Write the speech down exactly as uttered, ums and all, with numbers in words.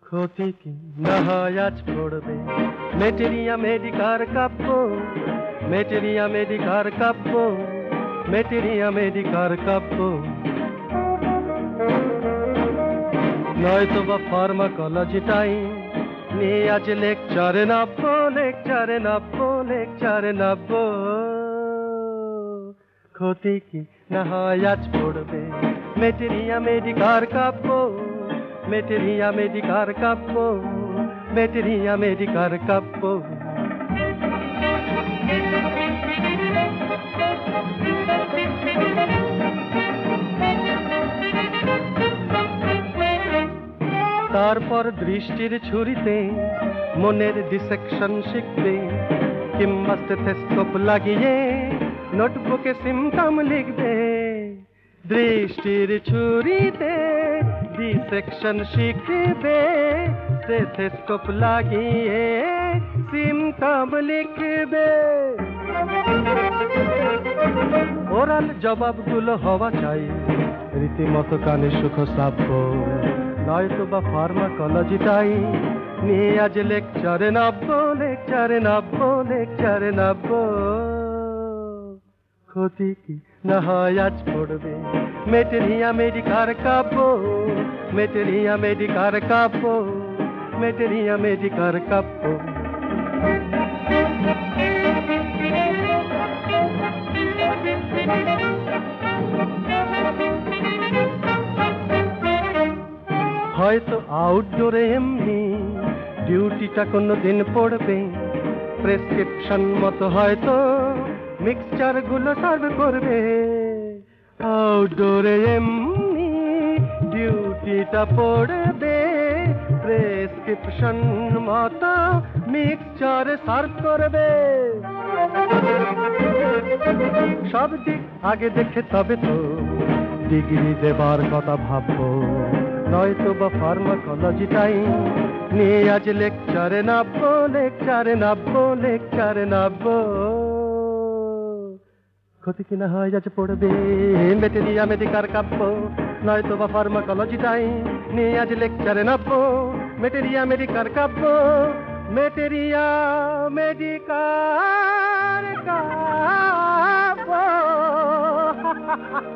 ক্ষতি কি না হয় আজ পড়বে মেটেরিয়া মেডিকার কাব্য, মেটেরিয়া মেডিকার কাব্য, মেটেরিয়া মেডিকার কাব্য। নয়তো বা ফার্মাকোলজিটাই নিয়ে আজ লেকচারে নাব্য, লেকচারে নাব্য, লেকচারে নাব্য। ক্ষতি কি না হয় আজ পড়বে মেটেরিয়া মেডিকার কাব্য, মেটেরিয়া মেডিকার কাব্য, মেটেরিয়া মেডিকার কাব্য। তারপর দৃষ্টির ছুরিতে মনের ডিসেকশন শিখবে, কিংবা স্টেথোস্কোপ লাগিয়ে নোটবুকে সিমটম লিখবে। দৃষ্টির ছুরিতে ডিসেকশন শিখবে, স্টেথোস্কোপ লাগিয়ে সিমটম লিখবে। ওরাল জবাবগুলো হওয়া চাই রীতিমতো কানে সুখ সাব্য, নয়তো বা ফার্মাকোলজিটাই নিয়ে আজ লেকচারে নাব্য, লেকচারে নাব্য, লেকচারে নাব্য। ক্ষতি কি না হয় আজ পড়বে মেটেরিয়া মেডিকার কাব্য, মেটেরিয়া মেডিকার কাব্য, মেটেরিয়া মেডিকার কাব্য। হয়তো আউটডোরে এমনি ডিউটিটা কোনো দিন পড়বে, প্রেসক্রিপশন মতো হয়তো মিক্সচার গুলো সার্ভ করবে। আউটডোরে এমনি ডিউটিটা পড়বে, প্রেসক্রিপশন মতো মিক্সচার সার্ভ করবে। সব দিক আগে দেখে তবে তো ডিগ্রি দেবার কথা ভাববো, নয়তো বা ফার্মাকোলজিটাই নিয়ে আজ লেকচারে নাব্য, লেকচারে নাব্য, লেকচারে নাব্য। ক্ষতি কি না হয় আজ পড়বে মেটেরিয়া মেডিকার কাব্য, নয়তো বা ফার্মাকোলজিটাই নিয়ে আজ লেকচারে নাব্য, মেটেরিয়া মেডিকার কাব্য, মেটেরিয়া মেডিকার কাব্য।